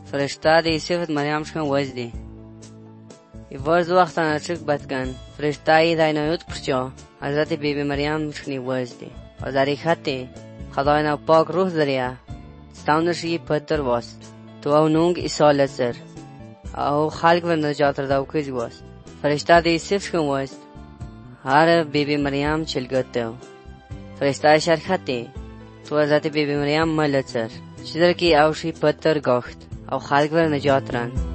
فرشته د یوسف مریم شکن وزدی. ورز وقت نچک بدکن فرشته ای داینایوت پرچا حضرت بیبی مریم شکنی وزدی. و در خطی خدای نو پاک روح ذریعه ستاونشی پتر واست. تو او نونگ ایسال سر او خلق و نجات رداو کج واست. فرشته د یوسف شکن وست هر بیبی مریم چلگتو. فرشته شرخطی تو حضرت بیبی مریم ملت سر چیزر کی اوشی پتر گاخت او خلق و نجات رن.